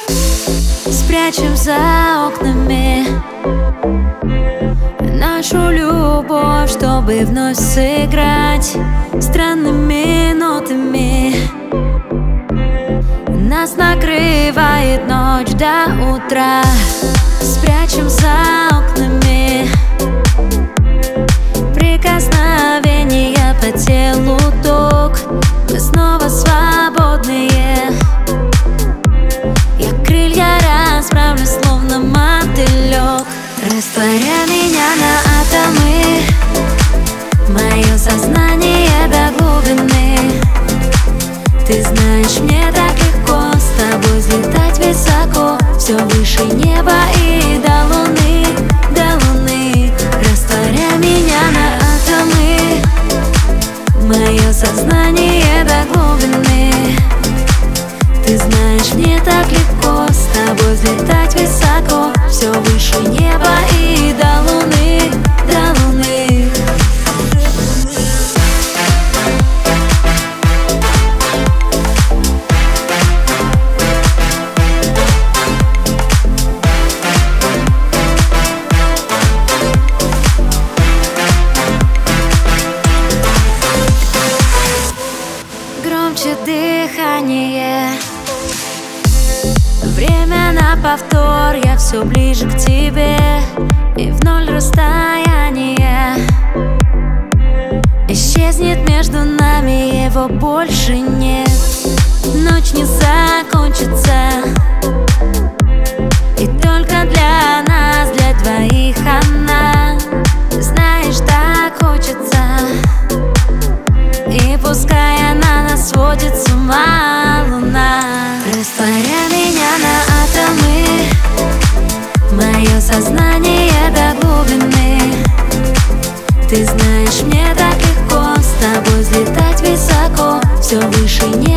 Спрячем за окнами нашу любовь, чтобы вновь сыграть странными нотами. Нас накрывает ночь до утра. Спрячем за окнами прикосновения по телу ток. Мы снова свободные. Я крылья расправлю, словно мотылек, растворя меня на атомы. Мое сознание до глубины. Ты знаешь, мне так легко с тобой взлетать высоко, все выше неба и до луны, до луны. Растворя меня на атомы. Мое сознание до глубины. Ты знаешь, мне так легко с тобой взлетать высоко, все выше неба и до луны, до луны. Громче дыхание, время на повтор, я все ближе к тебе, и в ноль расстояние исчезнет между нами, его больше нет. Ночь не закончится, и только для нас, для двоих она. Знаешь, так хочется, и пускай она нас сводит с ума, луна. Растворя меня на атомы. Мое сознание до глубины. Ты знаешь, мне так легко с тобой взлетать высоко, все выше неба